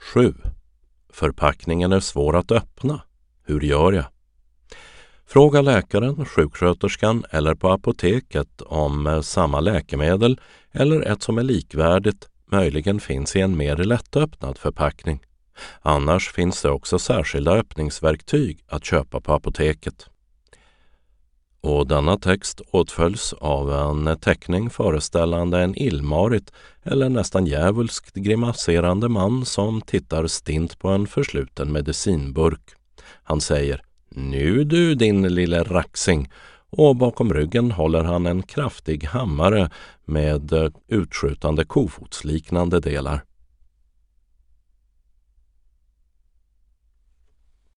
7. Förpackningen är svår att öppna. Hur gör jag? Fråga läkaren, sjuksköterskan eller på apoteket om samma läkemedel eller ett som är likvärdigt möjligen finns i en mer lättöppnad förpackning. Annars finns det också särskilda öppningsverktyg att köpa på apoteket. Och denna text åtföljs av en teckning föreställande en illmarit eller nästan djävulskt grimaserande man som tittar stint på en försluten medicinburk. Han säger: "Nu du din lille raxing", och bakom ryggen håller han en kraftig hammare med utskjutande kofotsliknande delar.